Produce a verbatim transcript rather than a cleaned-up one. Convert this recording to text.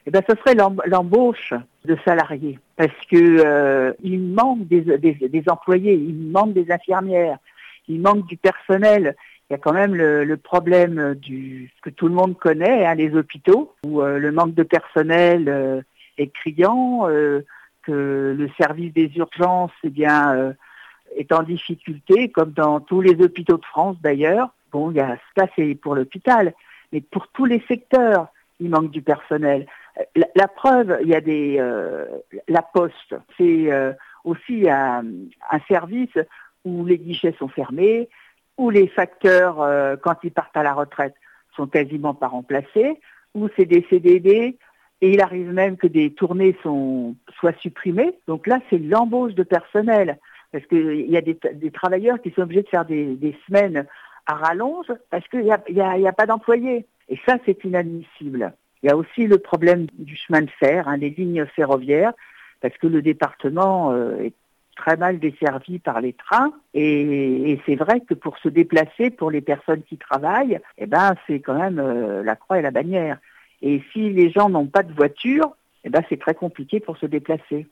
eh ben, ce serait l'em- l'embauche de salariés, parce que euh, il manque des, des, des employés, il manque des infirmières, il manque du personnel. Il y a quand même le, le problème du ce que tout le monde connaît, hein, les hôpitaux, où euh, le manque de personnel euh, est criant, euh, que le service des urgences, eh bien, euh, est en difficulté, comme dans tous les hôpitaux de France d'ailleurs. Bon, il y a ça, c'est pour l'hôpital, mais pour tous les secteurs, il manque du personnel. La, la preuve, il y a des euh, la Poste, c'est euh, aussi un, un service où les guichets sont fermés, où les facteurs, euh, quand ils partent à la retraite, sont quasiment pas remplacés, où c'est des C D D, et il arrive même que des tournées sont, soient supprimées. Donc là, c'est l'embauche de personnel, parce qu'il y a des, des travailleurs qui sont obligés de faire des, des semaines à rallonge, parce qu'il n'y a, y a, y a pas d'employés. Et ça, c'est inadmissible. Il y a aussi le problème du chemin de fer, hein, les lignes ferroviaires, parce que le département euh, est très mal desservi par les trains, et, et c'est vrai que pour se déplacer, pour les personnes qui travaillent, eh ben, c'est quand même euh, la croix et la bannière. Et si les gens n'ont pas de voiture, eh ben, c'est très compliqué pour se déplacer.